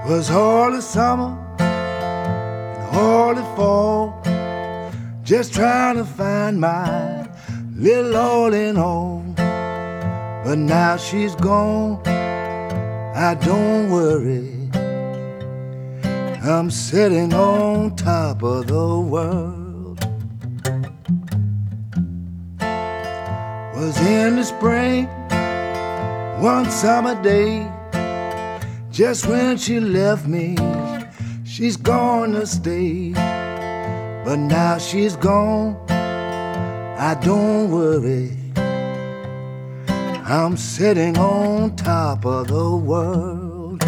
Was all the summer and all the fall, just trying to find my little all in all. But now she's gone, I don't worry, I'm sitting on top of the world. Was in the spring, one summer day, just when she left me, she's gonna stay. But now she's gone, I don't worry, I'm sitting on top of the world.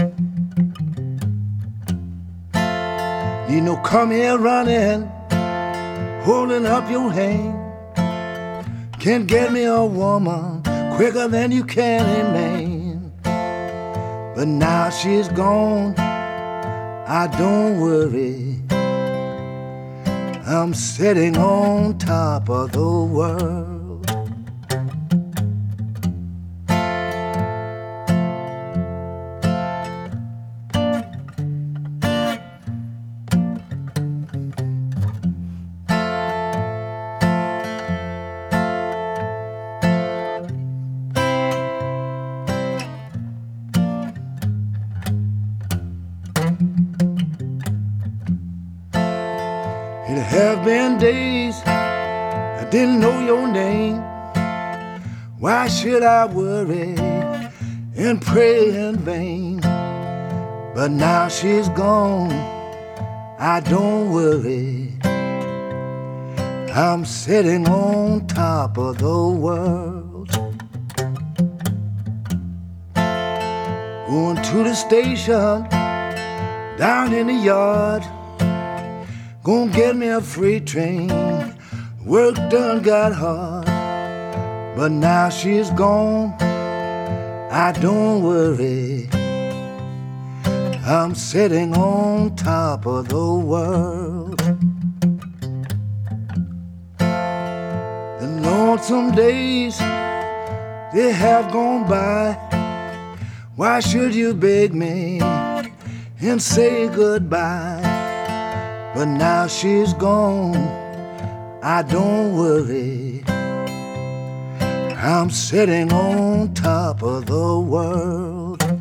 You know, come here running, holding up your hand. Can't get me a woman quicker than you can a man. But now she's gone, I don't worry, I'm sitting on top of the world. It have been days I didn't know your name. Why should I worry and pray in vain? But now she's gone, I don't worry, I'm sitting on top of the world. Going to the station down in the yard, gonna get me a freight train, work done got hard. But now she's gone, I don't worry, I'm sitting on top of the world. The lonesome days, they have gone by. Why should you beg me and say goodbye? But now she's gone, I don't worry, I'm sitting on top of the world.